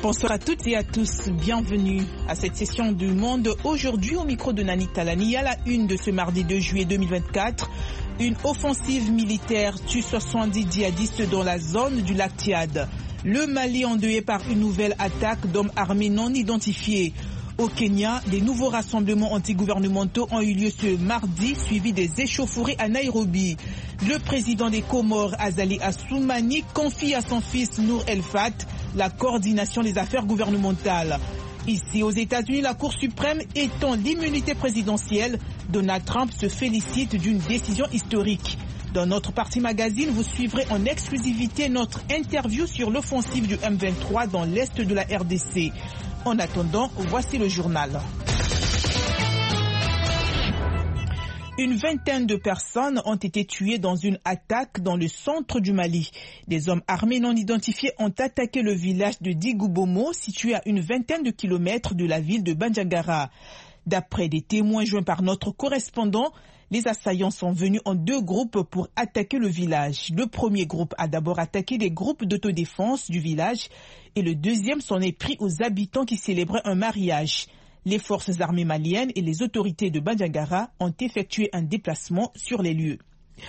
Bonsoir à toutes et à tous, bienvenue à cette session du Monde. Aujourd'hui, au micro de Nani Talani, à la une de ce mardi 2 juillet 2024, une offensive militaire tue 70 djihadistes dans la zone du lac Tchad. Le Mali endeuillé par une nouvelle attaque d'hommes armés non identifiés. Au Kenya, des nouveaux rassemblements antigouvernementaux ont eu lieu ce mardi, suivis des échauffourées à Nairobi. Le président des Comores, Azali Assoumani, confie à son fils Nour El-Fat la coordination des affaires gouvernementales. Ici, aux États-Unis, la Cour suprême étend l'immunité présidentielle. Donald Trump se félicite d'une décision historique. Dans notre partie magazine, vous suivrez en exclusivité notre interview sur l'offensive du M23 dans l'est de la RDC. En attendant, voici le journal. Une vingtaine de personnes ont été tuées dans une attaque dans le centre du Mali. Des hommes armés non identifiés ont attaqué le village de Digoubomo, situé à une vingtaine de kilomètres de la ville de Bandiagara. D'après des témoins joints par notre correspondant, les assaillants sont venus en deux groupes pour attaquer le village. Le premier groupe a d'abord attaqué des groupes d'autodéfense du village et le deuxième s'en est pris aux habitants qui célébraient un mariage. Les forces armées maliennes et les autorités de Bandiagara ont effectué un déplacement sur les lieux.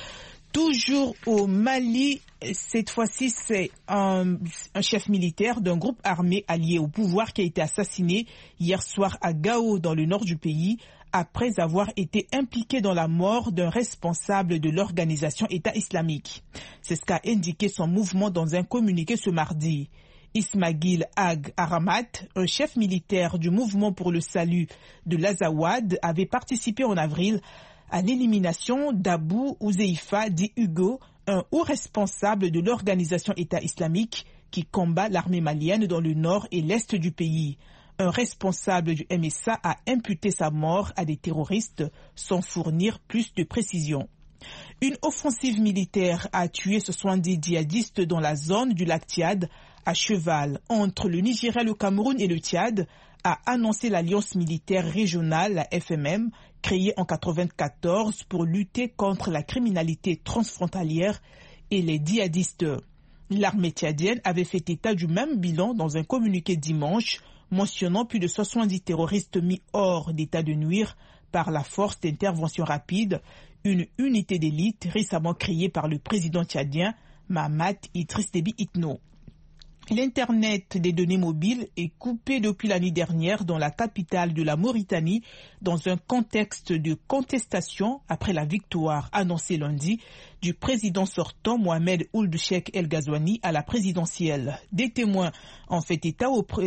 Toujours au Mali, cette fois-ci, c'est un chef militaire d'un groupe armé allié au pouvoir qui a été assassiné hier soir à Gao, dans le nord du pays, après avoir été impliqué dans la mort d'un responsable de l'organisation État islamique. C'est ce qu'a indiqué son mouvement dans un communiqué ce mardi. Ismail Ag Aramat, un chef militaire du mouvement pour le salut de l'Azawad, avait participé en avril à l'élimination d'Abou Ouzeifa dit Hugo, un haut responsable de l'organisation État islamique qui combat l'armée malienne dans le nord et l'est du pays. Un responsable du MSA a imputé sa mort à des terroristes sans fournir plus de précisions. Une offensive militaire a tué 70 djihadistes dans la zone du lac Tchad, à cheval entre le Nigeria, le Cameroun et le Tchad, a annoncé l'Alliance militaire régionale, la FMM, créée en 1994 pour lutter contre la criminalité transfrontalière et les djihadistes. L'armée tchadienne avait fait état du même bilan dans un communiqué dimanche, mentionnant plus de 70 terroristes mis hors d'état de nuire par la force d'intervention rapide, une unité d'élite récemment créée par le président tchadien Mahamat Idriss Déby Itno. L'Internet des données mobiles est coupé depuis l'année dernière dans la capitale de la Mauritanie dans un contexte de contestation après la victoire annoncée lundi du président sortant Mohamed Ould Cheikh El Ghazouani à la présidentielle. Des témoins ont fait état auprès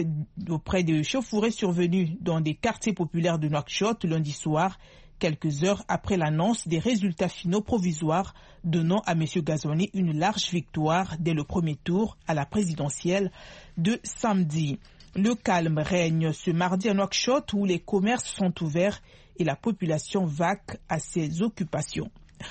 de chauffourées survenues dans des quartiers populaires de Nouakchott lundi soir, quelques heures après l'annonce des résultats finaux provisoires donnant à M. Ghazouani une large victoire dès le premier tour à la présidentielle de samedi. Le calme règne ce mardi à Nouakchott où les commerces sont ouverts et la population vaque à ses occupations.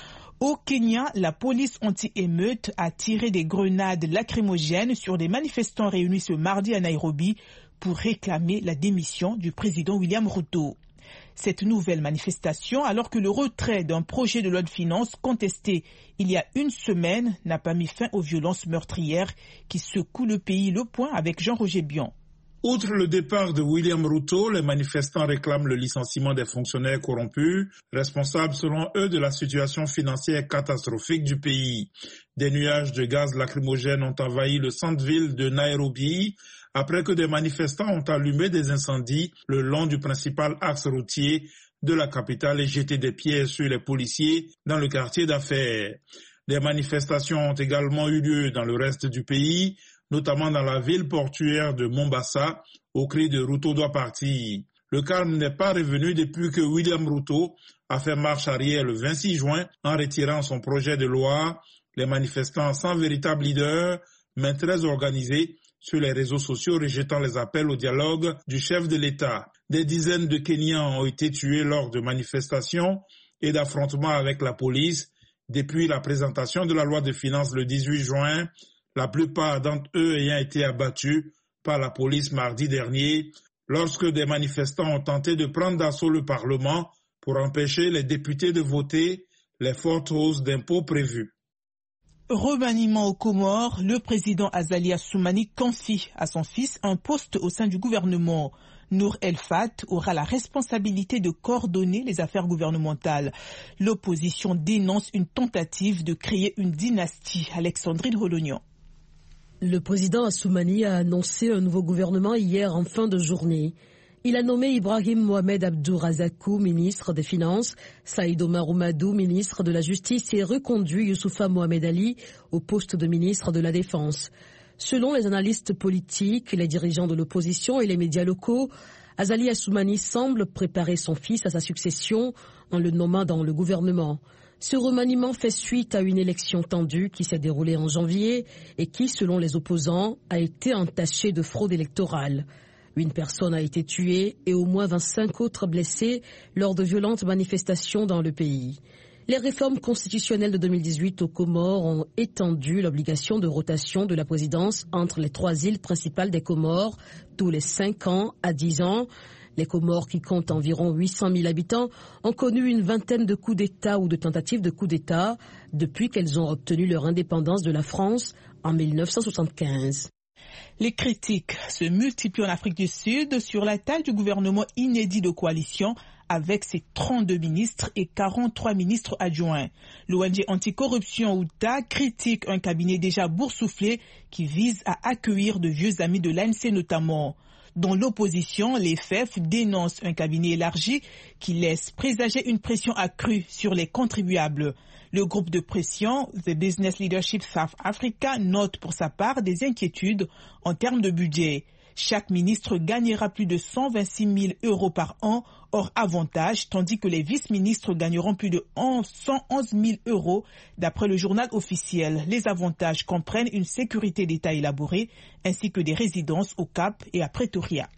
Au Kenya, la police anti-émeute a tiré des grenades lacrymogènes sur des manifestants réunis ce mardi à Nairobi pour réclamer la démission du président William Ruto. Cette nouvelle manifestation, alors que le retrait d'un projet de loi de finances contesté il y a une semaine n'a pas mis fin aux violences meurtrières qui secouent le pays. Le point avec Jean-Roger Bion. Outre le départ de William Ruto, les manifestants réclament le licenciement des fonctionnaires corrompus, responsables selon eux de la situation financière catastrophique du pays. Des nuages de gaz lacrymogènes ont envahi le centre-ville de Nairobi, après que des manifestants ont allumé des incendies le long du principal axe routier de la capitale et jeté des pierres sur les policiers dans le quartier d'affaires. Des manifestations ont également eu lieu dans le reste du pays, notamment dans la ville portuaire de Mombasa, au cri de Ruto doit partir. Le calme n'est pas revenu depuis que William Ruto a fait marche arrière le 26 juin en retirant son projet de loi. Les manifestants sans véritable leader, mais très organisés, sur les réseaux sociaux rejetant les appels au dialogue du chef de l'État. Des dizaines de Kenyans ont été tués lors de manifestations et d'affrontements avec la police depuis la présentation de la loi de finances le 18 juin, la plupart d'entre eux ayant été abattus par la police mardi dernier lorsque des manifestants ont tenté de prendre d'assaut le Parlement pour empêcher les députés de voter les fortes hausses d'impôts prévues. Remaniement aux Comores, le président Azali Assoumani confie à son fils un poste au sein du gouvernement. Nour El Fat aura la responsabilité de coordonner les affaires gouvernementales. L'opposition dénonce une tentative de créer une dynastie. Alexandrine Rolognan. Le président Assoumani a annoncé un nouveau gouvernement hier en fin de journée. Il a nommé Ibrahim Mohamed Abdourazakou, ministre des Finances, Saïd Omar Oumadou, ministre de la Justice, et reconduit Youssoufa Mohamed Ali au poste de ministre de la Défense. Selon les analystes politiques, les dirigeants de l'opposition et les médias locaux, Azali Assoumani semble préparer son fils à sa succession en le nommant dans le gouvernement. Ce remaniement fait suite à une élection tendue qui s'est déroulée en janvier et qui, selon les opposants, a été entachée de fraude électorale. Une personne a été tuée et au moins 25 autres blessés lors de violentes manifestations dans le pays. Les réformes constitutionnelles de 2018 aux Comores ont étendu l'obligation de rotation de la présidence entre les 3 îles principales des Comores tous les 5 ans à 10 ans. Les Comores, qui comptent environ 800 000 habitants, ont connu une vingtaine de coups d'État ou de tentatives de coups d'État depuis qu'elles ont obtenu leur indépendance de la France en 1975. Les critiques se multiplient en Afrique du Sud sur la taille du gouvernement inédit de coalition avec ses 32 ministres et 43 ministres adjoints. L'ONG anticorruption OUTA critique un cabinet déjà boursouflé qui vise à accueillir de vieux amis de l'ANC notamment. Dans l'opposition, les FEF dénoncent un cabinet élargi qui laisse présager une pression accrue sur les contribuables. Le groupe de pression, The Business Leadership South Africa, note pour sa part des inquiétudes en termes de budget. Chaque ministre gagnera plus de 126 000 euros par an hors avantage, tandis que les vice-ministres gagneront plus de 111 000 euros d'après le journal officiel. Les avantages comprennent une sécurité d'État élaborée ainsi que des résidences au Cap et à Pretoria.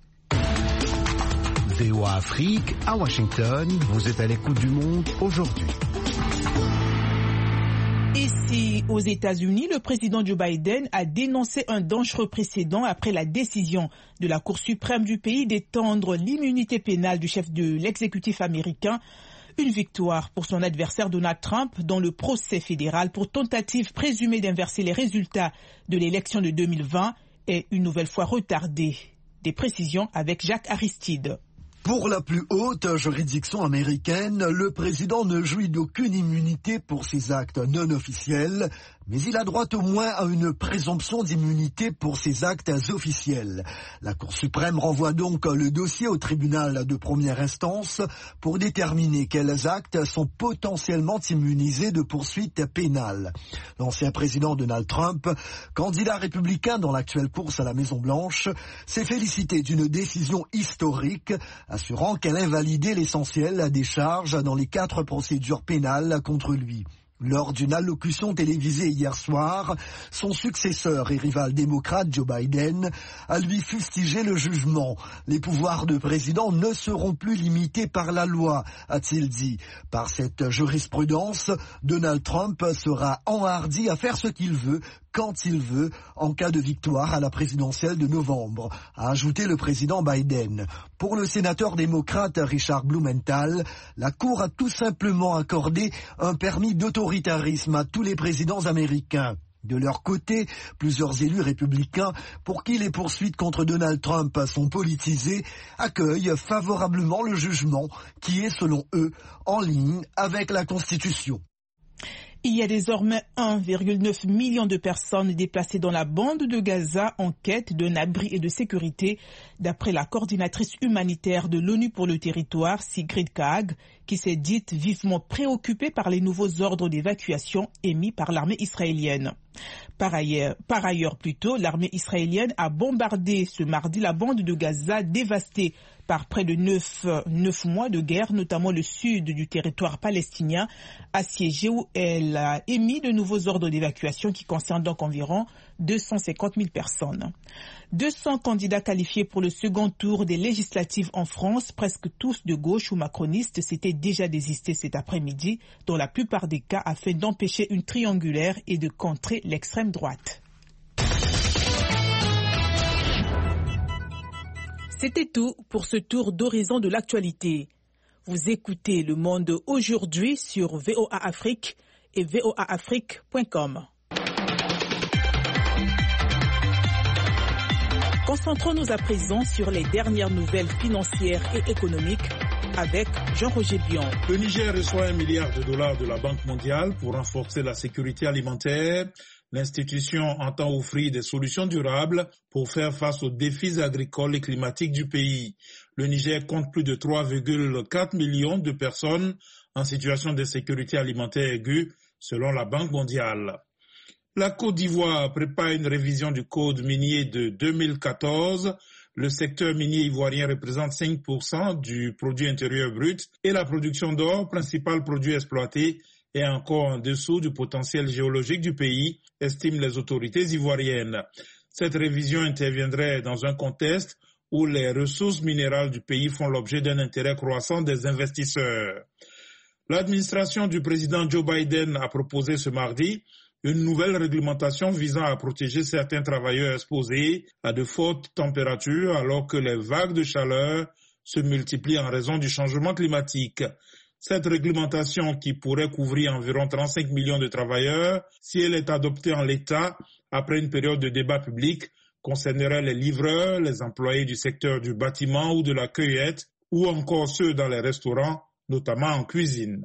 VOA Afrique, à Washington, vous êtes à l'écoute du monde aujourd'hui. Ici, aux États-Unis, le président Joe Biden a dénoncé un dangereux précédent après la décision de la Cour suprême du pays d'étendre l'immunité pénale du chef de l'exécutif américain. Une victoire pour son adversaire Donald Trump dans le procès fédéral pour tentative présumée d'inverser les résultats de l'élection de 2020 est une nouvelle fois retardée. Des précisions avec Jacques Aristide. Pour la plus haute juridiction américaine, le président ne jouit d'aucune immunité pour ses actes non officiels, mais il a droit au moins à une présomption d'immunité pour ses actes officiels. La Cour suprême renvoie donc le dossier au tribunal de première instance pour déterminer quels actes sont potentiellement immunisés de poursuites pénales. L'ancien président Donald Trump, candidat républicain dans l'actuelle course à la Maison-Blanche, s'est félicité d'une décision historique, assurant qu'elle invalidait l'essentiel des charges dans les 4 procédures pénales contre lui. Lors d'une allocution télévisée hier soir, son successeur et rival démocrate Joe Biden a lui fustigé le jugement. Les pouvoirs de président ne seront plus limités par la loi, a-t-il dit. Par cette jurisprudence, Donald Trump sera enhardi à faire ce qu'il veut, quand il veut, en cas de victoire à la présidentielle de novembre, a ajouté le président Biden. Pour le sénateur démocrate Richard Blumenthal, la Cour a tout simplement accordé un permis d'autoritarisme à tous les présidents américains. De leur côté, plusieurs élus républicains, pour qui les poursuites contre Donald Trump sont politisées, accueillent favorablement le jugement qui est, selon eux, en ligne avec la Constitution. Il y a désormais 1,9 million de personnes déplacées dans la bande de Gaza en quête d'un abri et de sécurité, d'après la coordinatrice humanitaire de l'ONU pour le territoire, Sigrid Kaag, qui s'est dite vivement préoccupée par les nouveaux ordres d'évacuation émis par l'armée israélienne. Par ailleurs, l'armée israélienne a bombardé ce mardi la bande de Gaza dévastée par près de 9 mois de guerre, notamment le sud du territoire palestinien, assiégé où elle a émis de nouveaux ordres d'évacuation qui concernent donc environ 250 000 personnes. 200 candidats qualifiés pour le second tour des législatives en France, presque tous de gauche ou macronistes, s'étaient déjà désistés cet après-midi, dans la plupart des cas afin d'empêcher une triangulaire et de contrer l'extrême droite. C'était tout pour ce tour d'horizon de l'actualité. Vous écoutez Le Monde aujourd'hui sur VOA Afrique et voaafrique.com. Concentrons-nous à présent sur les dernières nouvelles financières et économiques avec Jean-Roger Bion. Le Niger reçoit $1 milliard de la Banque mondiale pour renforcer la sécurité alimentaire. L'institution entend offrir des solutions durables pour faire face aux défis agricoles et climatiques du pays. Le Niger compte plus de 3,4 millions de personnes en situation de sécurité alimentaire aiguë, selon la Banque mondiale. La Côte d'Ivoire prépare une révision du code minier de 2014. Le secteur minier ivoirien représente 5% du produit intérieur brut et la production d'or, principal produit exploité, est encore en dessous du potentiel géologique du pays, estiment les autorités ivoiriennes. Cette révision interviendrait dans un contexte où les ressources minérales du pays font l'objet d'un intérêt croissant des investisseurs. L'administration du président Joe Biden a proposé ce mardi une nouvelle réglementation visant à protéger certains travailleurs exposés à de fortes températures alors que les vagues de chaleur se multiplient en raison du changement climatique. Cette réglementation, qui pourrait couvrir environ 35 millions de travailleurs, si elle est adoptée en l'état après une période de débat public, concernerait les livreurs, les employés du secteur du bâtiment ou de la cueillette, ou encore ceux dans les restaurants, notamment en cuisine.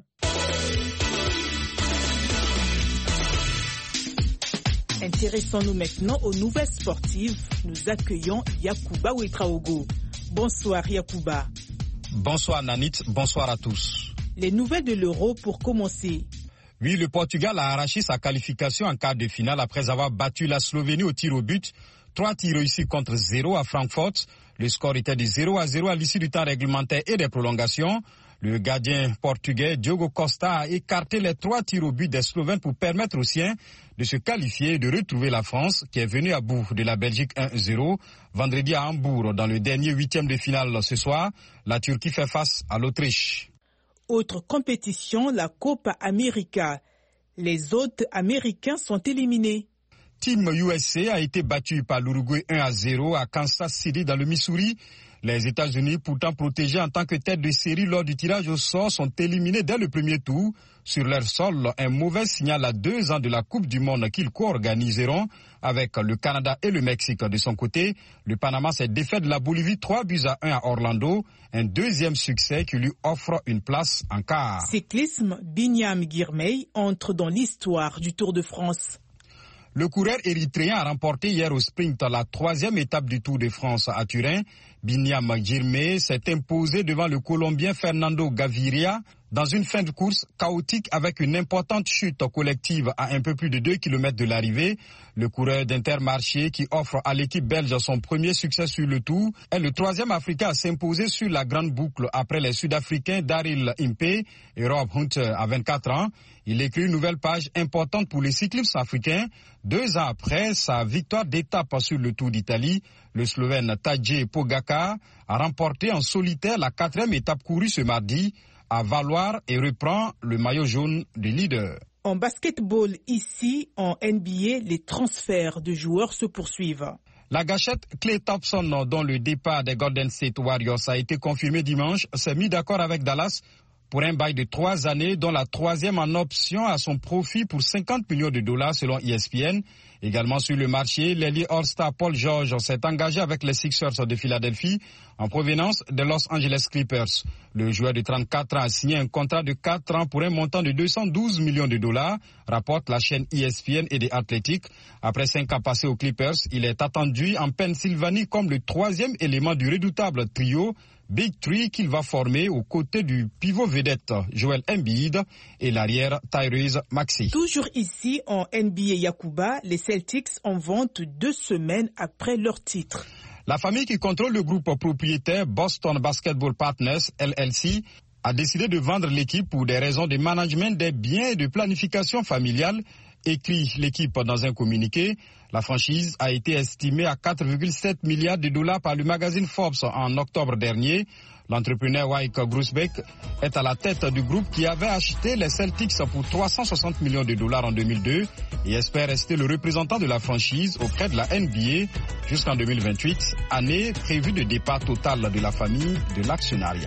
Intéressons-nous maintenant aux nouvelles sportives. Nous accueillons Yacouba Ouetraogo. Bonsoir Yacouba. Bonsoir Nanit, bonsoir à tous. Les nouvelles de l'Euro pour commencer. Oui, le Portugal a arraché sa qualification en quart de finale après avoir battu la Slovénie au tir au but. 3 tirs réussis contre 0 à Francfort. Le score était de 0-0 à l'issue du temps réglementaire et des prolongations. Le gardien portugais Diogo Costa a écarté les 3 tirs au but des Slovènes pour permettre aux siens de se qualifier et de retrouver la France qui est venue à bout de la Belgique 1-0. Vendredi à Hambourg, dans le dernier 8e de finale ce soir, la Turquie fait face à l'Autriche. Autre compétition, la Copa América. Les hôtes américains sont éliminés. Team USA a été battu par l'Uruguay 1-0 à Kansas City dans le Missouri. Les États-Unis, pourtant protégés en tant que tête de série lors du tirage au sort, sont éliminés dès le premier tour. Sur leur sol, un mauvais signal à 2 ans de la Coupe du Monde qu'ils co-organiseront avec le Canada et le Mexique. De son côté, le Panama s'est défait de la Bolivie 3-1 à Orlando. Un deuxième succès qui lui offre une place en quart. Cyclisme, Binyam Girmay entre dans l'histoire du Tour de France. Le coureur érythréen a remporté hier au sprint la 3e étape du Tour de France à Turin. Binyam Girmay s'est imposé devant le Colombien Fernando Gaviria dans une fin de course chaotique avec une importante chute collective à un peu plus de 2 km de l'arrivée. Le coureur d'Intermarché, qui offre à l'équipe belge son premier succès sur le Tour, est le 3e Africain à s'imposer sur la grande boucle après les Sud-Africains Daryl Impey et Rob Hunter à 24 ans. Il écrit une nouvelle page importante pour les cyclistes africains. 2 ans après sa victoire d'étape sur le Tour d'Italie, le Slovène Tadej Pogačar a remporté en solitaire la 4e étape courue ce mardi à Valoir et reprend le maillot jaune de leader. En basketball, ici, en NBA, les transferts de joueurs se poursuivent. La gâchette Klay Thompson, dont le départ des Golden State Warriors a été confirmé dimanche, s'est mis d'accord avec Dallas pour un bail de 3 années, dont la 3e en option à son profit pour $50 millions selon ESPN. Également sur le marché, l'ailier All-Star Paul George s'est engagé avec les Sixers de Philadelphie en provenance de Los Angeles Clippers. Le joueur de 34 ans a signé un contrat de 4 ans pour un montant de $212 millions, rapporte la chaîne ESPN et The Athletic. Après 5 ans passés aux Clippers, il est attendu en Pennsylvanie comme le 3e élément du redoutable trio Big Three qu'il va former aux côtés du pivot vedette Joel Embiid et l'arrière Tyrese Maxey. Toujours ici en NBA Yacouba, les Celtics en vente 2 semaines après leur titre. La famille qui contrôle le groupe propriétaire Boston Basketball Partners, LLC, a décidé de vendre l'équipe pour des raisons de management des biens et de planification familiale, écrit l'équipe dans un communiqué. La franchise a été estimée à $4,7 milliards par le magazine Forbes en octobre dernier. L'entrepreneur Wyke Grousbeck est à la tête du groupe qui avait acheté les Celtics pour $360 millions en 2002 et espère rester le représentant de la franchise auprès de la NBA jusqu'en 2028, année prévue de départ total de la famille de l'actionnariat.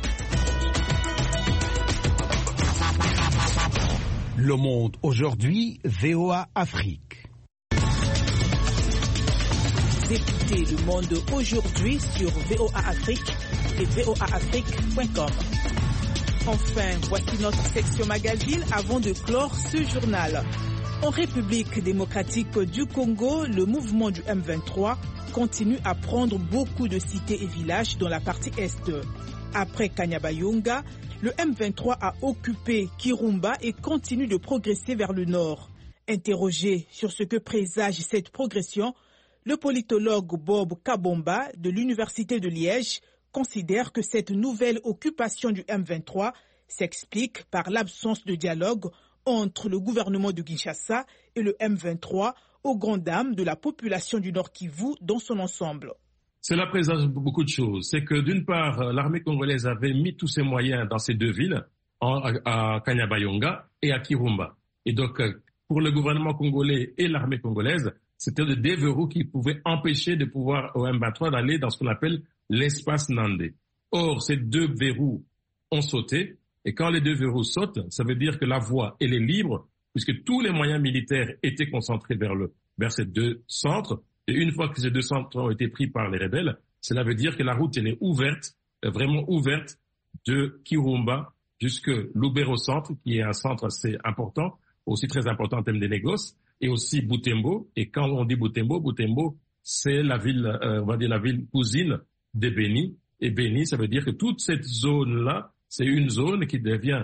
Le Monde aujourd'hui, VOA Afrique. Vous écoutez Le Monde aujourd'hui sur VOA Afrique et voaafrique.com. Enfin, voici notre section magazine avant de clore ce journal. En République démocratique du Congo, le mouvement du M23 continue à prendre beaucoup de cités et villages dans la partie est. Après Kanyabayonga, le M23 a occupé Kirumba et continue de progresser vers le nord. Interrogé sur ce que présage cette progression, le politologue Bob Kabomba de l'Université de Liège considère que cette nouvelle occupation du M23 s'explique par l'absence de dialogue entre le gouvernement de Kinshasa et le M23 aux grandes dames de la population du Nord Kivu dans son ensemble. Cela présage beaucoup de choses. C'est que d'une part, l'armée congolaise avait mis tous ses moyens dans ces deux villes, à Kanyabayonga et à Kirumba. Et donc, pour le gouvernement congolais et l'armée congolaise, c'était des verrous qui pouvaient empêcher de pouvoir au M23 d'aller dans ce qu'on appelle l'espace Nandé. Or, ces deux verrous ont sauté, et quand les deux verrous sautent, ça veut dire que la voie, elle est libre, puisque tous les moyens militaires étaient concentrés vers ces deux centres, et une fois que ces deux centres ont été pris par les rebelles, cela veut dire que la route, elle est ouverte, vraiment ouverte, de Kirumba jusque Lubero Centre, qui est un centre assez important, aussi très important en termes de négoces, et aussi Butembo. Et quand on dit Butembo, Butembo, c'est la ville, on va dire la ville cousine de Beni. Et Beni, ça veut dire que toute cette zone-là, c'est une zone qui devient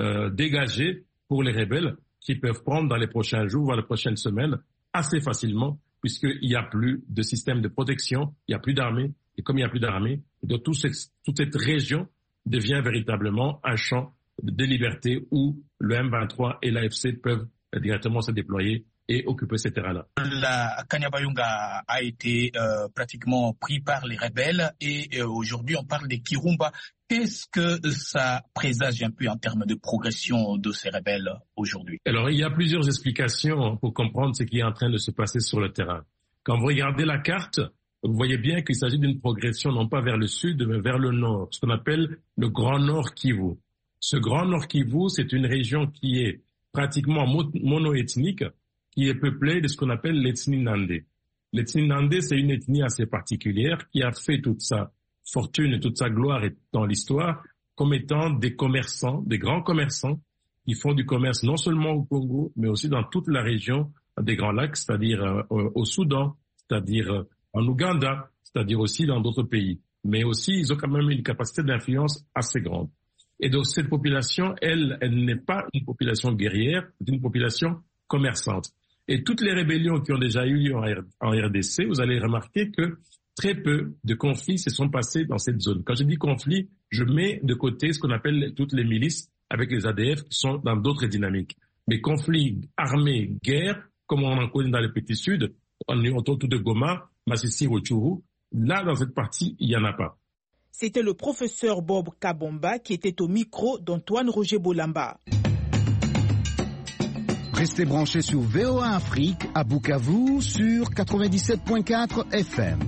dégagée pour les rebelles qui peuvent prendre dans les prochains jours, voire les prochaines semaines, assez facilement, puisqu'il n'y a plus de système de protection, il n'y a plus d'armée. Et comme il n'y a plus d'armée, donc toute cette région devient véritablement un champ de liberté où le M23 et l'AFC peuvent directement se déployer et occuper ces terrains-là. La Kanyabayonga a été pratiquement pris par les rebelles et aujourd'hui on parle des Kirumba. Qu'est-ce que ça présage un peu en termes de progression de ces rebelles aujourd'hui? Alors il y a plusieurs explications pour comprendre ce qui est en train de se passer sur le terrain. Quand vous regardez la carte, vous voyez bien qu'il s'agit d'une progression non pas vers le sud mais vers le nord, ce qu'on appelle le Grand Nord Kivu. Ce Grand Nord Kivu, c'est une région qui est pratiquement monoethnique, qui est peuplée de ce qu'on appelle l'ethnie Nandé. L'ethnie Nandé, c'est une ethnie assez particulière qui a fait toute sa fortune et toute sa gloire dans l'histoire comme étant des commerçants, des grands commerçants qui font du commerce non seulement au Congo, mais aussi dans toute la région des Grands Lacs, c'est-à-dire au Soudan, c'est-à-dire en Ouganda, c'est-à-dire aussi dans d'autres pays. Mais aussi, ils ont quand même une capacité d'influence assez grande. Et donc, cette population, elle n'est pas une population guerrière, c'est une population commerçante. Et toutes les rébellions qui ont déjà eu lieu en RDC, vous allez remarquer que très peu de conflits se sont passés dans cette zone. Quand je dis conflit, je mets de côté ce qu'on appelle toutes les milices avec les ADF qui sont dans d'autres dynamiques. Mais conflits armés, guerre, comme on en connaît dans le Petit Sud, autour de Goma, Masisi, Rutshuru, là, dans cette partie, il n'y en a pas. C'était le professeur Bob Kabomba qui était au micro d'Antoine Roger Bolamba. Restez branchés sur VOA Afrique à Bukavu sur 97.4 FM.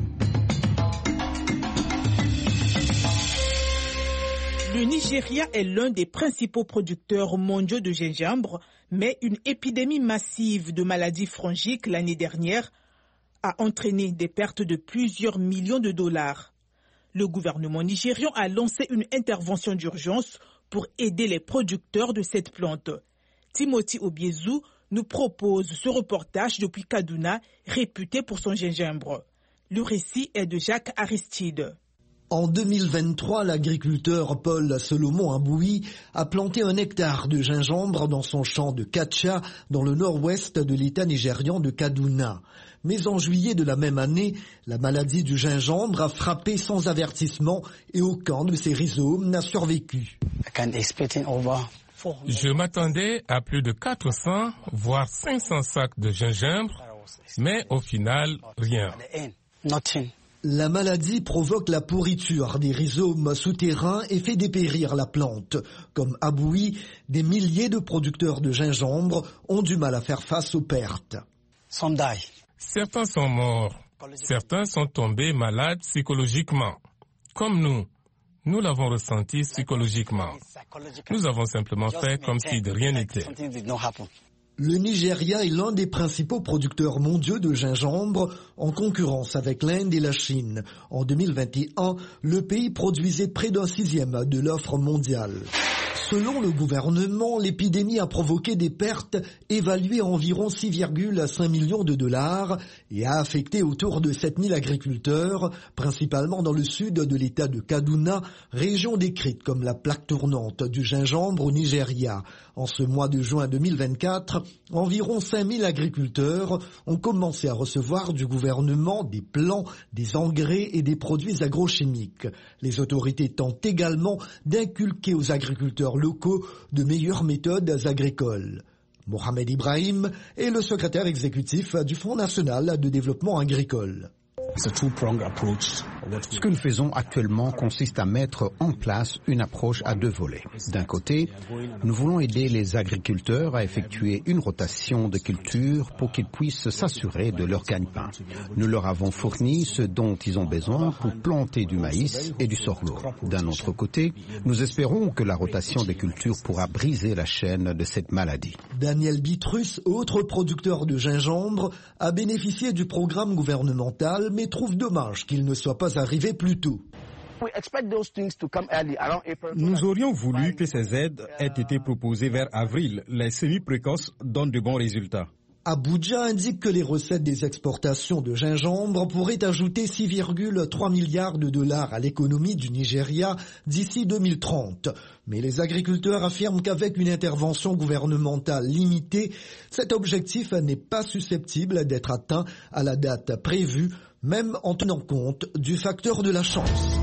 Le Nigeria est l'un des principaux producteurs mondiaux de gingembre, mais une épidémie massive de maladies fongiques l'année dernière a entraîné des pertes de plusieurs millions de dollars. Le gouvernement nigérian a lancé une intervention d'urgence pour aider les producteurs de cette plante. Timothy Obiezu nous propose ce reportage depuis Kaduna, réputé pour son gingembre. Le récit est de Jacques Aristide. En 2023, l'agriculteur Paul Solomon Abouhi a planté 1 hectare de gingembre dans son champ de Kacha, dans le nord-ouest de l'état nigérian de Kaduna. Mais en juillet de la même année, la maladie du gingembre a frappé sans avertissement et aucun de ses rhizomes n'a survécu. Je m'attendais à plus de 400, voire 500 sacs de gingembre, mais au final, rien. La maladie provoque la pourriture des rhizomes souterrains et fait dépérir la plante. Comme Abouhi, des milliers de producteurs de gingembre ont du mal à faire face aux pertes. Certains sont morts, certains sont tombés malades psychologiquement. Comme nous l'avons ressenti psychologiquement. Nous avons simplement fait comme si de rien n'était. Le Nigeria est l'un des principaux producteurs mondiaux de gingembre, en concurrence avec l'Inde et la Chine. En 2021, le pays produisait près d'un 1/6 de l'offre mondiale. Selon le gouvernement, l'épidémie a provoqué des pertes évaluées à environ 6,5 millions de dollars et a affecté autour de 7000 agriculteurs, principalement dans le sud de l'état de Kaduna, région décrite comme la plaque tournante du gingembre au Nigeria. En ce mois de juin 2024, environ 5000 agriculteurs ont commencé à recevoir du gouvernement des plants, des engrais et des produits agrochimiques. Les autorités tentent également d'inculquer aux agriculteurs locaux de meilleures méthodes agricoles. Mohamed Ibrahim est le secrétaire exécutif du Fonds national de développement agricole. Ce que nous faisons actuellement consiste à mettre en place une approche à 2 volets. D'un côté, nous voulons aider les agriculteurs à effectuer une rotation de cultures pour qu'ils puissent s'assurer de leur gagne-pain. Nous leur avons fourni ce dont ils ont besoin pour planter du maïs et du sorgho. D'un autre côté, nous espérons que la rotation des cultures pourra briser la chaîne de cette maladie. Daniel Bitrus, autre producteur de gingembre, a bénéficié du programme gouvernemental, mais trouve dommage qu'il ne soit pas arrivé plus tôt. Nous aurions voulu que ces aides aient été proposées vers avril. Les semis précoces donnent de bons résultats. Abuja indique que les recettes des exportations de gingembre pourraient ajouter 6,3 milliards de dollars à l'économie du Nigeria d'ici 2030. Mais les agriculteurs affirment qu'avec une intervention gouvernementale limitée, cet objectif n'est pas susceptible d'être atteint à la date prévue, même en tenant compte du facteur de la chance.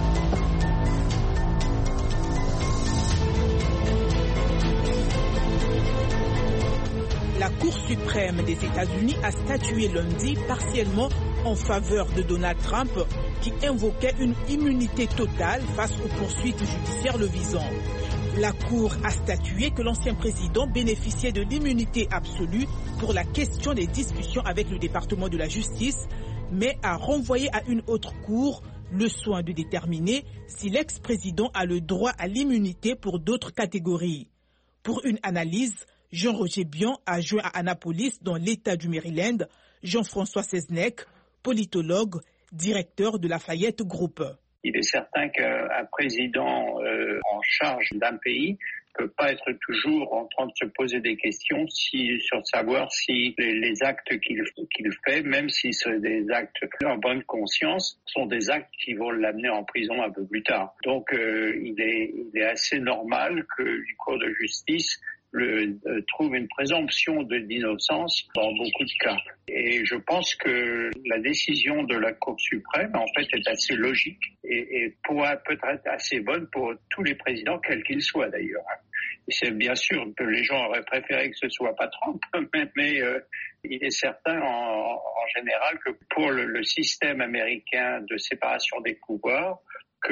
La Cour suprême des États-Unis a statué lundi partiellement en faveur de Donald Trump, qui invoquait une immunité totale face aux poursuites judiciaires le visant. La Cour a statué que l'ancien président bénéficiait de l'immunité absolue pour la question des discussions avec le département de la justice, mais a renvoyé à une autre cour le soin de déterminer si l'ex-président a le droit à l'immunité pour d'autres catégories. Pour une analyse, Jean-Roger Bion a joint à Annapolis, dans l'État du Maryland, Jean-François Seznec, politologue, directeur de Lafayette Group. Il est certain qu'un président en charge d'un pays peut pas être toujours en train de se poser des questions sur savoir si les actes qu'il fait, même si c'est des actes en bonne conscience, sont des actes qui vont l'amener en prison un peu plus tard. Donc il est assez normal que les cours de justice trouve une présomption d'innocence dans beaucoup de cas. Et je pense que la décision de la Cour suprême, en fait, est assez logique et peut-être assez bonne pour tous les présidents, quels qu'ils soient d'ailleurs. Et c'est bien sûr que les gens auraient préféré que ce soit pas Trump, mais il est certain en général que pour le système américain de séparation des pouvoirs, que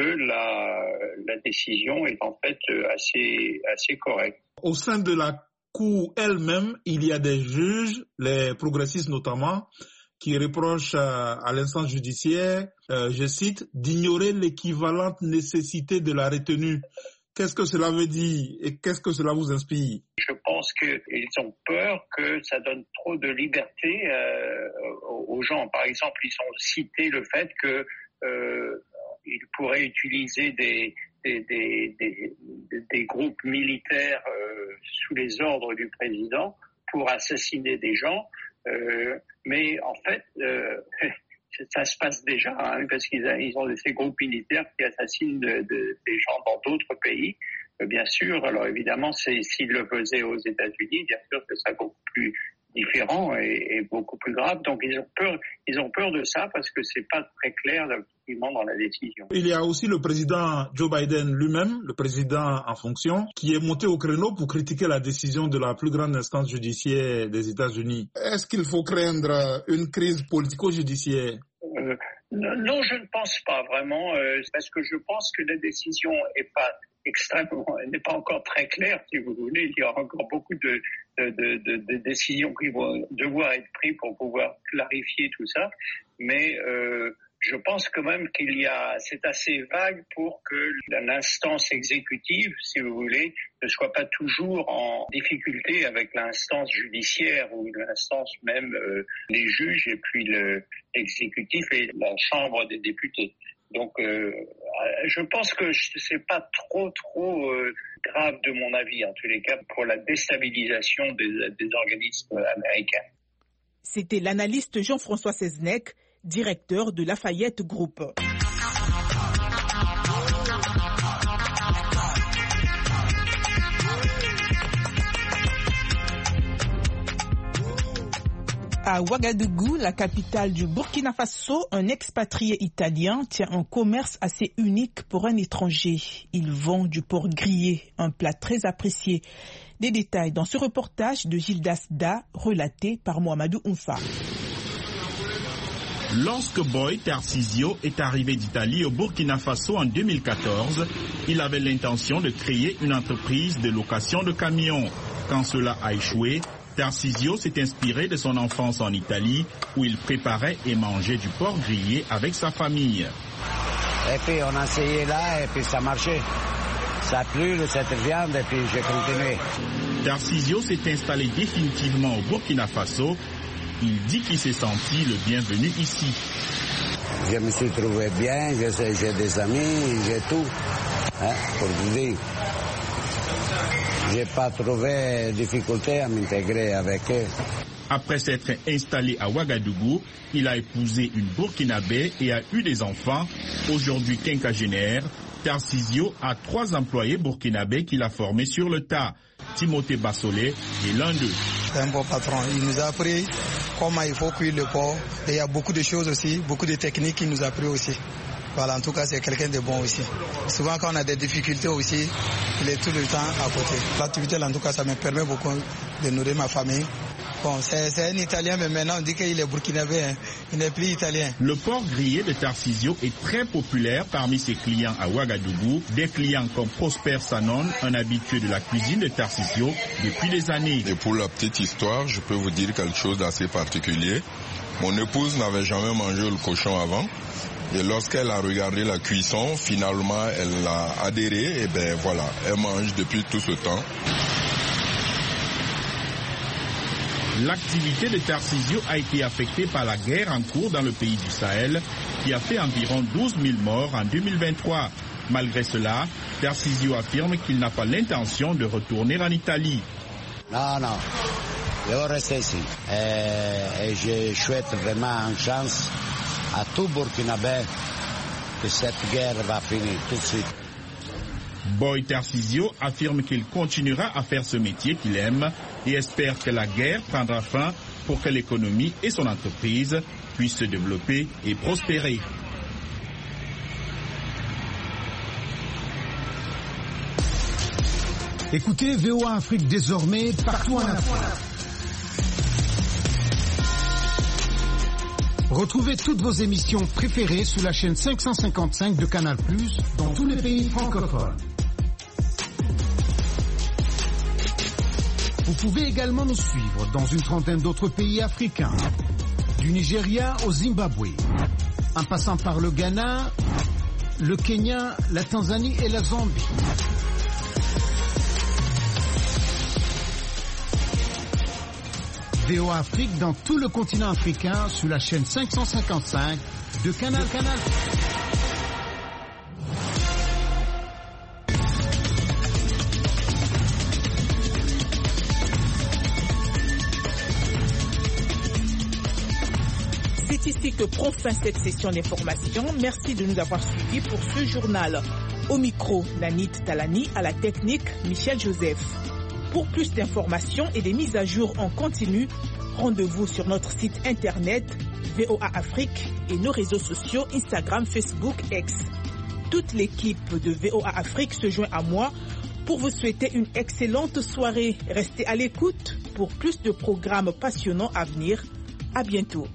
la décision est en fait assez correcte. Au sein de la Cour elle-même, il y a des juges, les progressistes notamment, qui reprochent à l'instance judiciaire, je cite, d'ignorer l'équivalente nécessité de la retenue. Qu'est-ce que cela veut dire et qu'est-ce que cela vous inspire? Je pense qu'ils ont peur que ça donne trop de liberté aux gens. Par exemple, ils ont cité le fait que ils pourraient utiliser des groupes militaires sous les ordres du président pour assassiner des gens, mais en fait ça se passe déjà, parce qu'ils ont ces groupes militaires qui assassinent des gens dans d'autres pays, bien sûr. Alors évidemment, s'ils le faisaient aux États-Unis, bien sûr que ça serait beaucoup plus différent et beaucoup plus grave. Donc ils ont peur de ça parce que c'est pas très clair effectivement dans la décision. Il y a aussi le président Joe Biden lui-même, le président en fonction, qui est monté au créneau pour critiquer la décision de la plus grande instance judiciaire des États-Unis. Est-ce qu'il faut craindre une crise politico-judiciaire? Non, je ne pense pas vraiment, parce que je pense que la décision n'est pas encore très claire, si vous voulez. Il y aura encore beaucoup de décisions qui vont devoir être prises pour pouvoir clarifier tout ça. Mais je pense quand même c'est assez vague pour que l'instance exécutive, si vous voulez, ne soit pas toujours en difficulté avec l'instance judiciaire ou l'instance même les juges et puis l'exécutif et la Chambre des députés. Donc, je pense que c'est pas trop grave de mon avis, en tous les cas, pour la déstabilisation des organismes américains. C'était l'analyste Jean-François Seznec, directeur de Lafayette Group. À Ouagadougou, la capitale du Burkina Faso, un expatrié italien tient un commerce assez unique pour un étranger. Il vend du porc grillé, un plat très apprécié. Des détails dans ce reportage de Gildas Da, relaté par Mohamedou Oumfa. Lorsque Boy Tarcisio est arrivé d'Italie au Burkina Faso en 2014, il avait l'intention de créer une entreprise de location de camions. Quand cela a échoué, Tarcisio s'est inspiré de son enfance en Italie où il préparait et mangeait du porc grillé avec sa famille. Et puis on a essayé là et puis ça marchait. Ça a plu cette viande et puis j'ai continué. Tarcisio s'est installé définitivement au Burkina Faso. Il dit qu'il s'est senti le bienvenu ici. Je me suis trouvé bien, j'ai des amis, j'ai tout, pour vous dire. J'ai pas trouvé difficulté à m'intégrer avec eux. Après s'être installé à Ouagadougou, il a épousé une Burkinabé et a eu des enfants. Aujourd'hui quinquagénaire, Tarcisio a 3 employés burkinabés qu'il a formés sur le tas. Timothée Bassolé est l'un d'eux. C'est un bon patron. Il nous a appris comment il faut cuire le porc. Et il y a beaucoup de choses aussi, beaucoup de techniques qu'il nous a appris aussi. Voilà, en tout cas, c'est quelqu'un de bon aussi. Souvent, quand on a des difficultés aussi, il est tout le temps à côté. L'activité, en tout cas, ça me permet beaucoup de nourrir ma famille. Bon, c'est un Italien, mais maintenant on dit qu'il est burkinabé, il n'est plus italien. Le porc grillé de Tarcisio est très populaire parmi ses clients à Ouagadougou. Des clients comme Prosper Sanon, un habitué de la cuisine de Tarcisio depuis des années. Et pour la petite histoire, je peux vous dire quelque chose d'assez particulier. Mon épouse n'avait jamais mangé le cochon avant. Et lorsqu'elle a regardé la cuisson, finalement, elle a adhéré. Et ben voilà, elle mange depuis tout ce temps. L'activité de Tarcisio a été affectée par la guerre en cours dans le pays du Sahel, qui a fait environ 12 000 morts en 2023. Malgré cela, Tarcisio affirme qu'il n'a pas l'intention de retourner en Italie. Non, je vais rester ici. Et je souhaite vraiment une chance à tout Burkinabé que cette guerre va finir tout de suite. Boy Tarcisio affirme qu'il continuera à faire ce métier qu'il aime et espère que la guerre prendra fin pour que l'économie et son entreprise puissent se développer et prospérer. Écoutez VOA Afrique désormais partout en Afrique. Retrouvez toutes vos émissions préférées sur la chaîne 555 de Canal+, dans tous les pays francophones. Vous pouvez également nous suivre dans une trentaine d'autres pays africains, du Nigeria au Zimbabwe, en passant par le Ghana, le Kenya, la Tanzanie et la Zambie. VOA Afrique dans tout le continent africain sur la chaîne 555 de Canal+. C'est ici que prend fin cette session d'information. Merci de nous avoir suivis pour ce journal. Au micro, Nanit Talani, à la technique, Michel Joseph. Pour plus d'informations et des mises à jour en continu, rendez-vous sur notre site internet VOA Afrique et nos réseaux sociaux Instagram, Facebook, X. Toute l'équipe de VOA Afrique se joint à moi pour vous souhaiter une excellente soirée. Restez à l'écoute pour plus de programmes passionnants à venir. À bientôt.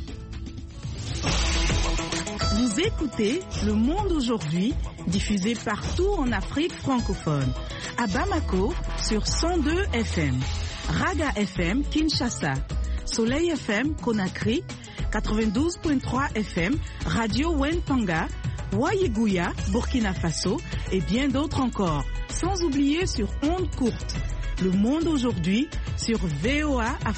Vous écoutez Le Monde aujourd'hui, diffusé partout en Afrique francophone. À Bamako, sur 102 FM. Raga FM, Kinshasa. Soleil FM, Conakry. 92.3 FM, Radio Wentanga, Wayeguya, Burkina Faso et bien d'autres encore. Sans oublier sur ondes courtes. Le monde aujourd'hui sur VOA